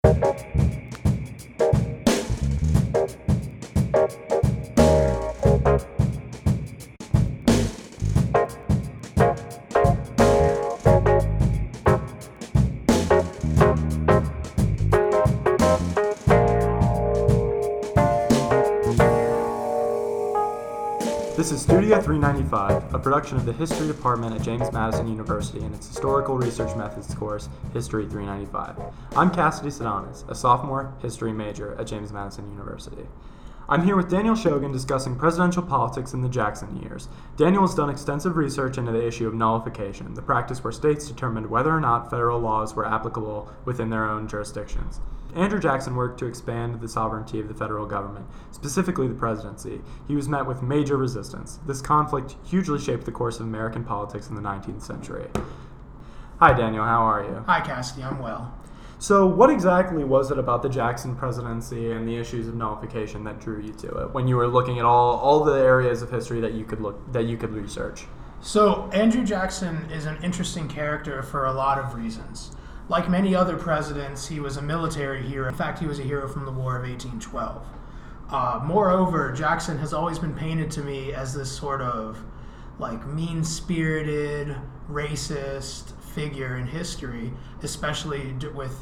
This is Studio 395, a production of the History Department at James Madison University and its Historical Research Methods course, History 395. I'm Cassidy Sedanis, a sophomore history major at James Madison University. I'm here with Daniel Shogan discussing presidential politics in the Jackson years. Daniel has done extensive research into the issue of nullification, the practice where states determined whether or not federal laws were applicable within their own jurisdictions. Andrew Jackson worked to expand the sovereignty of the federal government, specifically the presidency. He was met with major resistance. This conflict hugely shaped the course of American politics in the 19th century. Hi, Daniel. How are you? Hi, Cassidy. I'm well. So what exactly was it about the Jackson presidency and the issues of nullification that drew you to it when you were looking at all the areas of history that you could research? So Andrew Jackson is an interesting character for a lot of reasons. Like many other presidents, he was a military hero. In fact, he was a hero from the War of 1812. Moreover, Jackson has always been painted to me as this sort of like mean-spirited, racist figure in history, especially with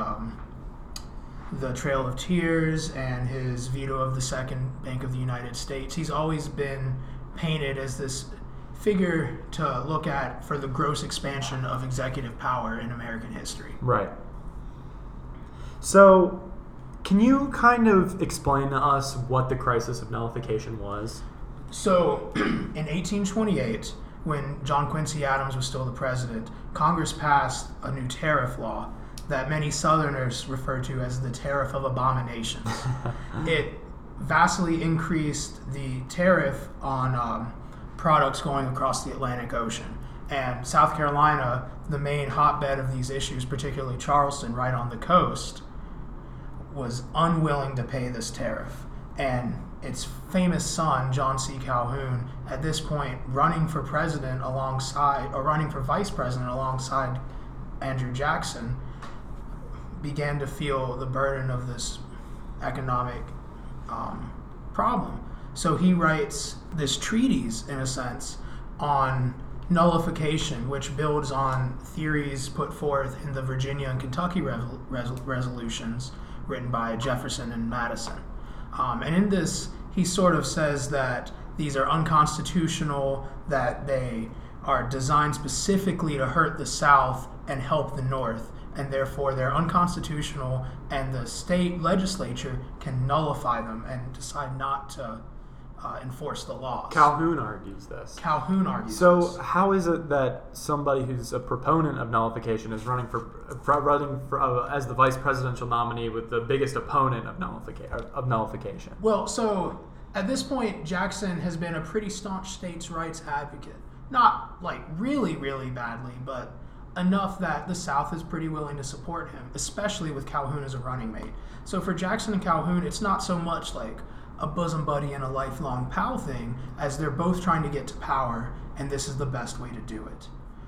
the Trail of Tears and his veto of the Second Bank of the United States. He's always been painted as this figure to look at for the gross expansion of executive power in American history. Right. So, can you kind of explain to us what the crisis of nullification was? So, in 1828, when John Quincy Adams was still the president, Congress passed a new tariff law that many Southerners refer to as the Tariff of Abominations. It vastly increased the tariff on products going across the Atlantic Ocean. And South Carolina, the main hotbed of these issues, particularly Charleston, right on the coast, was unwilling to pay this tariff. And its famous son, John C. Calhoun, at this point running for vice president alongside Andrew Jackson, began to feel the burden of this economic problem. So he writes this treatise, in a sense, on nullification, which builds on theories put forth in the Virginia and Kentucky resolutions written by Jefferson and Madison. And in this, he sort of says that these are unconstitutional, that they are designed specifically to hurt the South and help the North, and therefore they're unconstitutional, and the state legislature can nullify them and decide not to enforce the laws. Calhoun argues this. So how is it that somebody who's a proponent of nullification is running as the vice presidential nominee with the biggest opponent of nullification? Well, so at this point, Jackson has been a pretty staunch states' rights advocate. Not like really, really badly, but enough that the South is pretty willing to support him, especially with Calhoun as a running mate. So for Jackson and Calhoun, it's not so much like a bosom buddy and a lifelong pal thing, as they're both trying to get to power, and this is the best way to do it.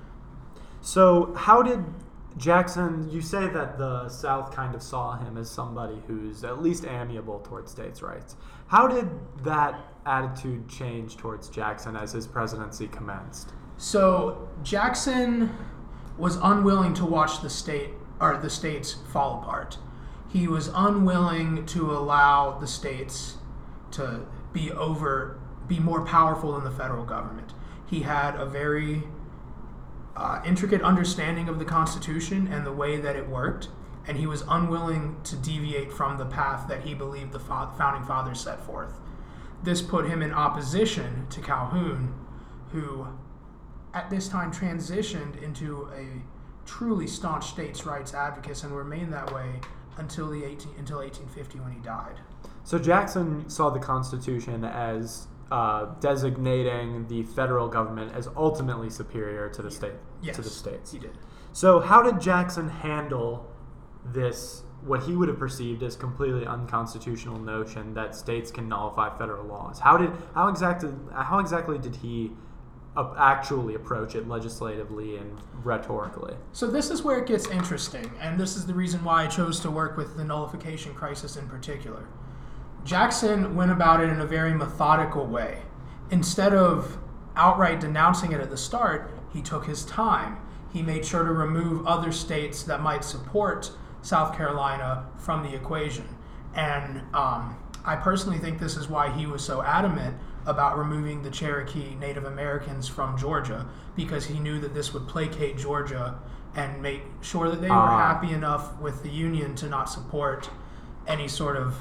So how did Jackson, you say that the South kind of saw him as somebody who's at least amiable towards states' rights. How did that attitude change towards Jackson as his presidency commenced? So Jackson was unwilling to watch the states fall apart. He was unwilling to allow the states to be more powerful than the federal government. He had a very intricate understanding of the Constitution and the way that it worked, and he was unwilling to deviate from the path that he believed the founding fathers set forth. This put him in opposition to Calhoun, who at this time transitioned into a truly staunch states' rights advocate and remained that way until 1850 when he died. So Jackson saw the Constitution as designating the federal government as ultimately superior to the state, yes, to the states. He did. So how did Jackson handle this, what he would have perceived as completely unconstitutional notion that states can nullify federal laws? How exactly did he actually approach it legislatively and rhetorically. So this is where it gets interesting, and this is the reason why I chose to work with the nullification crisis in particular. Jackson went about it in a very methodical way. Instead of outright denouncing it at the start, he took his time. He made sure to remove other states that might support South Carolina from the equation. And I personally think this is why he was so adamant about removing the Cherokee Native Americans from Georgia, because he knew that this would placate Georgia and make sure that they were happy enough with the Union to not support any sort of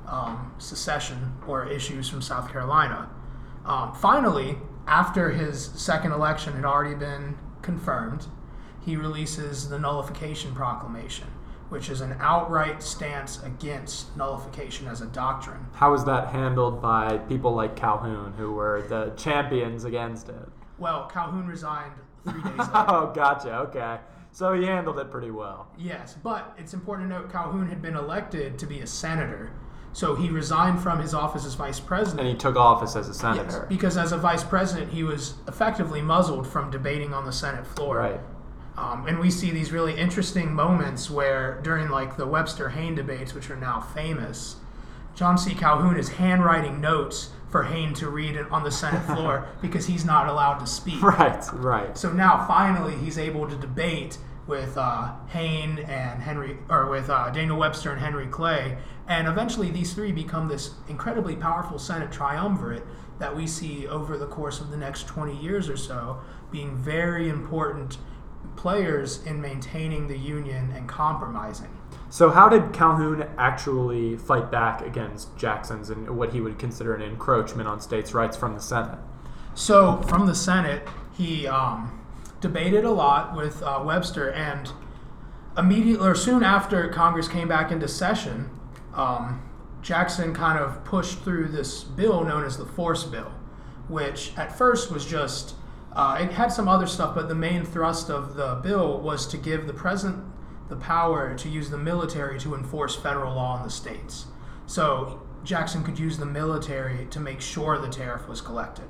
secession or issues from South Carolina. Finally, after his second election had already been confirmed, he releases the Nullification Proclamation, which is an outright stance against nullification as a doctrine. How was that handled by people like Calhoun, who were the champions against it? Well, Calhoun resigned 3 days later. Oh, gotcha. Okay. So he handled it pretty well. Yes, but it's important to note Calhoun had been elected to be a senator. So he resigned from his office as vice president. And he took office as a senator. Yes, because as a vice president, he was effectively muzzled from debating on the Senate floor. Right. And we see these really interesting moments where during like the Webster-Hayne debates, which are now famous, John C. Calhoun is handwriting notes for Hayne to read on the Senate floor because he's not allowed to speak. Right. So now finally he's able to debate with Hayne and Daniel Webster and Henry Clay, and eventually these three become this incredibly powerful Senate triumvirate that we see over the course of the next 20 years or so being very important players in maintaining the Union and compromising. So how did Calhoun actually fight back against Jackson's and what he would consider an encroachment on states' rights from the Senate? So from the Senate, he debated a lot with Webster, and immediately or soon after Congress came back into session, Jackson kind of pushed through this bill known as the Force Bill, which at first was just it had some other stuff, but the main thrust of the bill was to give the president the power to use the military to enforce federal law in the states. So Jackson could use the military to make sure the tariff was collected.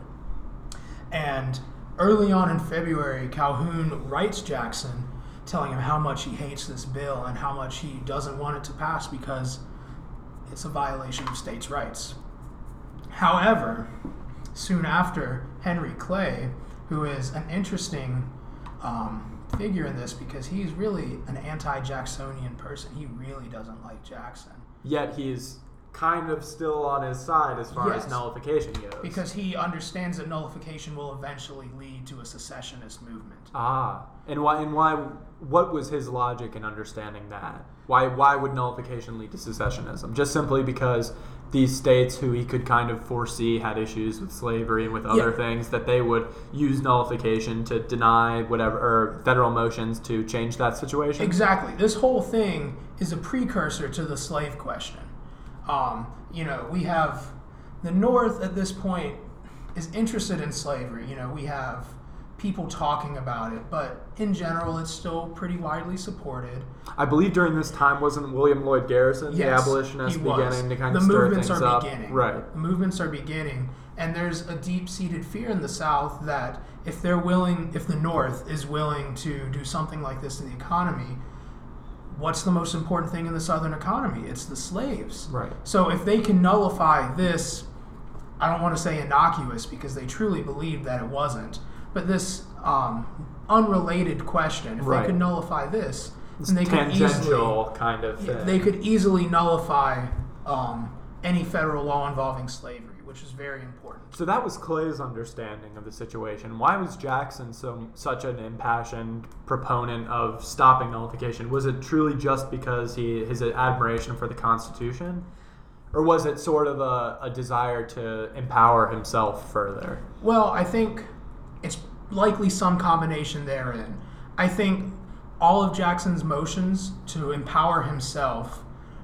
And early on in February, Calhoun writes Jackson telling him how much he hates this bill and how much he doesn't want it to pass because it's a violation of states' rights. However, soon after, Henry Clay, who is an interesting figure in this because he's really an anti-Jacksonian person. He really doesn't like Jackson. Yet he's kind of still on his side as far as nullification goes. Because he understands that nullification will eventually lead to a secessionist movement. And why? What was his logic in understanding that? Why would nullification lead to secessionism? Just simply because these states who he could kind of foresee had issues with slavery and with other things, that they would use nullification to deny whatever or federal motions to change that situation? Exactly. This whole thing is a precursor to the slave question. We have the North at this point is interested in slavery. We have people talking about it, but in general, it's still pretty widely supported. I believe during this time wasn't William Lloyd Garrison, the abolitionist, beginning to kind of stir things up? Right. The movements are beginning, and there's a deep-seated fear in the South that if the North is willing to do something like this in the economy, what's the most important thing in the Southern economy? It's the slaves. Right. So if they can nullify this, I don't want to say innocuous because they truly believed that it wasn't, but this unrelated question, if they could nullify this, then they could tangential kind of thing. They could easily nullify any federal law involving slavery, which is very important. So that was Clay's understanding of the situation. Why was Jackson such an impassioned proponent of stopping nullification? Was it truly just because his admiration for the Constitution? Or was it sort of a desire to empower himself further? Well, I think it's likely some combination therein. I think all of Jackson's motions to empower himself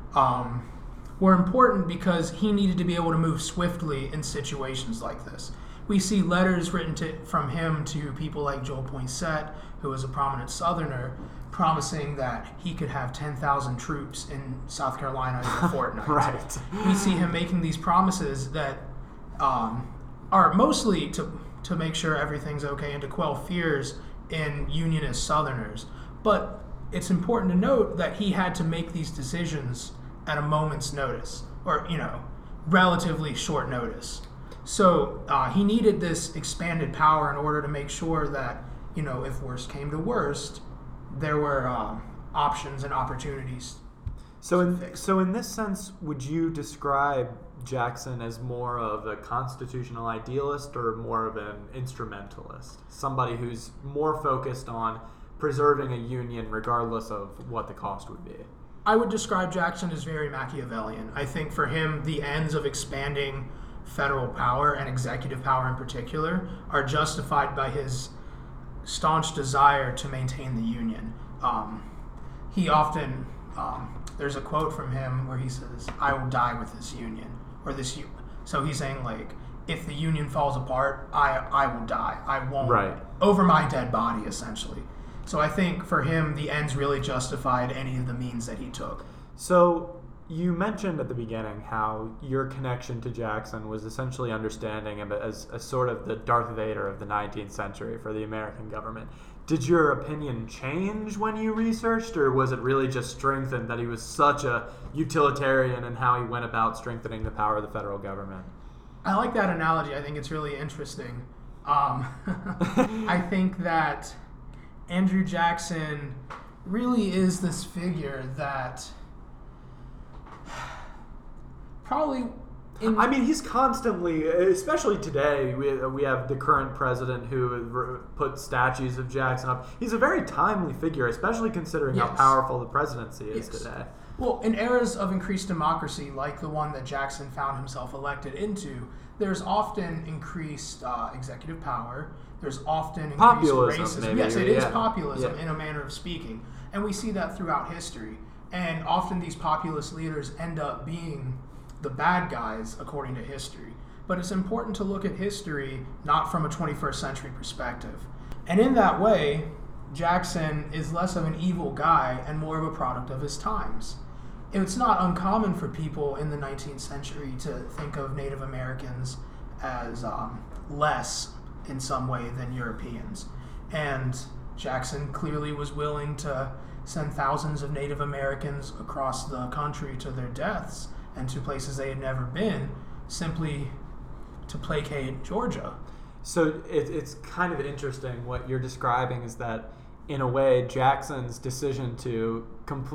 were important because he needed to be able to move swiftly in situations like this. We see letters written from him to people like Joel Poinsett, who was a prominent Southerner, promising that he could have 10,000 troops in South Carolina in a fortnight. Right. We see him making these promises that are mostly to to make sure everything's okay and to quell fears in Unionist Southerners. But it's important to note that he had to make these decisions at a moment's notice, or, relatively short notice. So he needed this expanded power in order to make sure that, if worst came to worst, there were options and opportunities. So in this sense, would you describe Jackson as more of a constitutional idealist or more of an instrumentalist? Somebody who's more focused on preserving a union regardless of what the cost would be? I would describe Jackson as very Machiavellian. I think for him, the ends of expanding federal power and executive power in particular are justified by his staunch desire to maintain the Union. He often, there's a quote from him where he says, "I will die with this Union," or this. So he's saying, like, if the Union falls apart, I will die. I won't. Right. Over my dead body, essentially. So I think for him, the ends really justified any of the means that he took. So you mentioned at the beginning how your connection to Jackson was essentially understanding him as a sort of the Darth Vader of the 19th century for the American government. Did your opinion change when you researched, or was it really just strengthened that he was such a utilitarian in how he went about strengthening the power of the federal government? I like that analogy. I think it's really interesting. I think that Andrew Jackson really is this figure that probably... he's constantly, especially today, we have the current president who put statues of Jackson up. He's a very timely figure, especially considering how powerful the presidency is today. Well, in eras of increased democracy, like the one that Jackson found himself elected into, there's often increased executive power. There's often increased populism, racism. Maybe. Yes, it is populism in a manner of speaking. And we see that throughout history. And often these populist leaders end up being the bad guys, according to history. But it's important to look at history not from a 21st century perspective. And in that way, Jackson is less of an evil guy and more of a product of his times. It's not uncommon for people in the 19th century to think of Native Americans as less in some way than Europeans. And Jackson clearly was willing to send thousands of Native Americans across the country to their deaths and to places they had never been, simply to placate Georgia. So it's kind of interesting what you're describing is that, in a way, Jackson's decision to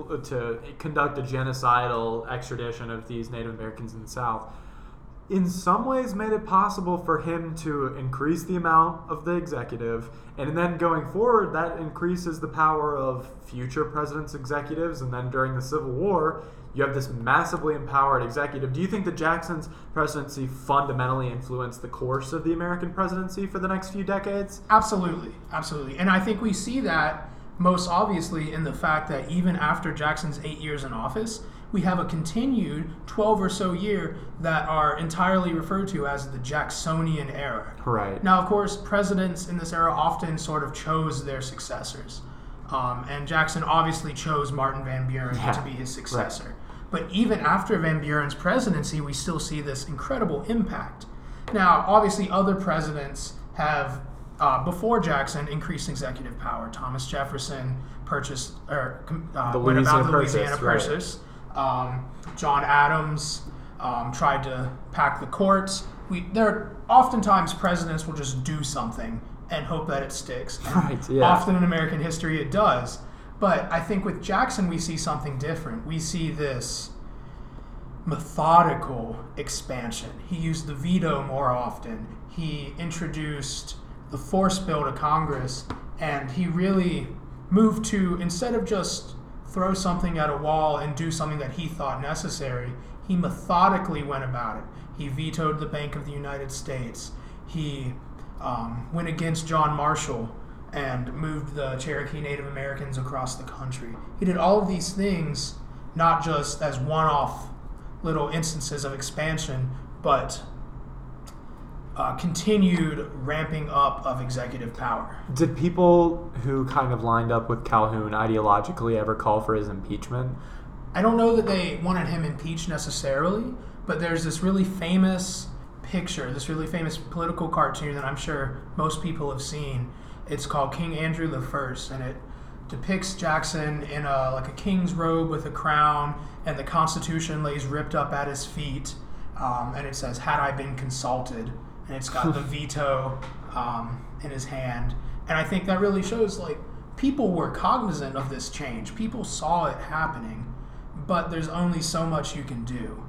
conduct a genocidal extradition of these Native Americans in the South in some ways made it possible for him to increase the amount of the executive, and then going forward, that increases the power of future presidents' executives, and then during the Civil War, you have this massively empowered executive. Do you think that Jackson's presidency fundamentally influenced the course of the American presidency for the next few decades? Absolutely, absolutely. And I think we see that most obviously in the fact that even after Jackson's 8 years in office, we have a continued 12 or so year that are entirely referred to as the Jacksonian era. Right. Now, of course, presidents in this era often sort of chose their successors. And Jackson obviously chose Martin Van Buren to be his successor. Right. But even after Van Buren's presidency, we still see this incredible impact. Now, obviously, other presidents have, before Jackson, increased executive power. Thomas Jefferson went about the Louisiana Purchase. Right. John Adams tried to pack the courts. Oftentimes, presidents will just do something and hope that it sticks. And often in American history, it does. But I think with Jackson, we see something different. We see this methodical expansion. He used the veto more often. He introduced the force bill to Congress, and he really moved to, instead of just throw something at a wall and do something that he thought necessary, he methodically went about it. He vetoed the Bank of the United States. He went against John Marshall and moved the Cherokee Native Americans across the country. He did all of these things not just as one-off little instances of expansion, but continued ramping up of executive power. Did people who kind of lined up with Calhoun ideologically ever call for his impeachment? I don't know that they wanted him impeached necessarily, but there's this really famous picture, this really famous political cartoon that I'm sure most people have seen. It's called King Andrew I, and it depicts Jackson in a king's robe with a crown, and the Constitution lays ripped up at his feet, and it says, "Had I been consulted," and it's got the veto in his hand. And I think that really shows, like, people were cognizant of this change. People saw it happening, but there's only so much you can do.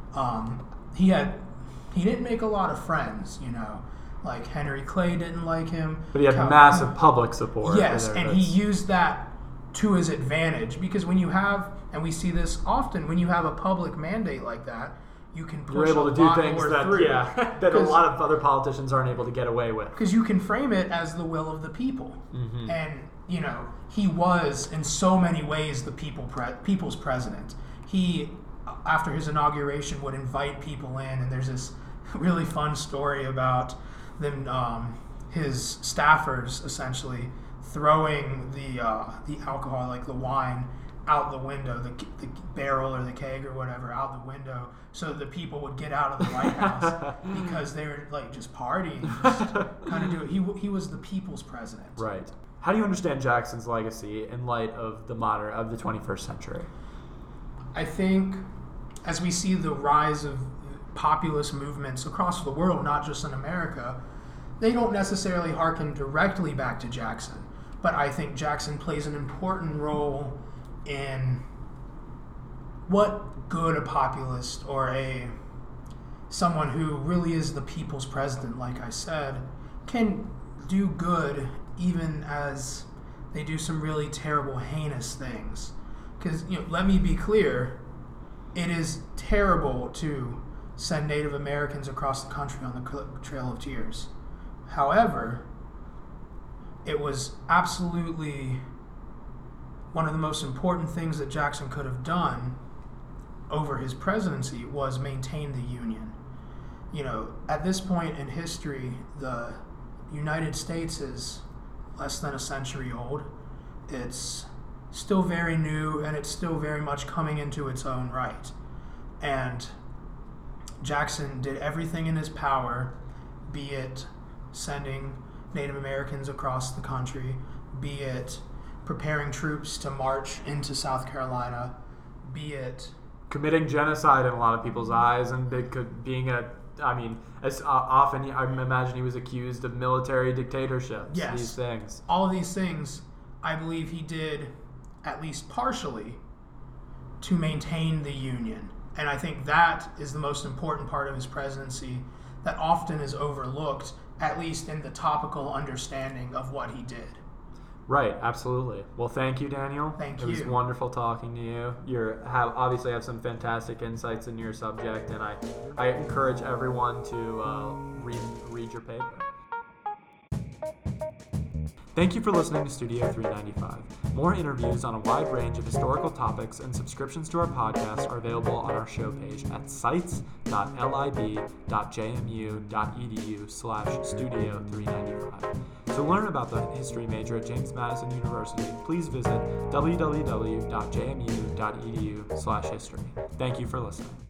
He didn't make a lot of friends, like Henry Clay didn't like him. But he had massive public support. Yes, and he used that to his advantage, because when you have, and we see this often, when you have a public mandate like that, you can push You're able to do things that that a lot of other politicians aren't able to get away with. Because you can frame it as the will of the people. Mm-hmm. And, he was, in so many ways, the people's president. He, after his inauguration, would invite people in, and there's this really fun story about them, his staffers, essentially, throwing the alcohol, like the wine, out the window, the barrel or the keg or whatever, out the window, so that the people would get out of the White House because they were just partying, just kind of do it. He was the people's president. Right. How do you understand Jackson's legacy in light of the 21st century? I think as we see the rise of populist movements across the world, not just in America, they don't necessarily hearken directly back to Jackson, but I think Jackson plays an important role in what good a populist or someone who really is the people's president, like I said, can do good even as they do some really terrible, heinous things. Because, let me be clear, it is terrible to send Native Americans across the country on the Trail of Tears. However, it was absolutely one of the most important things that Jackson could have done over his presidency was maintain the Union. At this point in history, the United States is less than a century old. It's still very new, and it's still very much coming into its own right. And Jackson did everything in his power, be it sending Native Americans across the country, be it preparing troops to march into South Carolina, be it committing genocide in a lot of people's eyes, and being as often I imagine he was accused of military dictatorships. Yes. These things. All of these things, I believe he did, at least partially, to maintain the Union. And I think that is the most important part of his presidency that often is overlooked, at least in the topical understanding of what he did. Right, absolutely. Well, thank you, Daniel. Thank you. It was wonderful talking to you. You obviously have some fantastic insights in your subject, and I encourage everyone to read your paper. Thank you for listening to Studio 395. More interviews on a wide range of historical topics and subscriptions to our podcast are available on our show page at sites.lib.jmu.edu/studio395. To learn about the history major at James Madison University, please visit www.jmu.edu/history. Thank you for listening.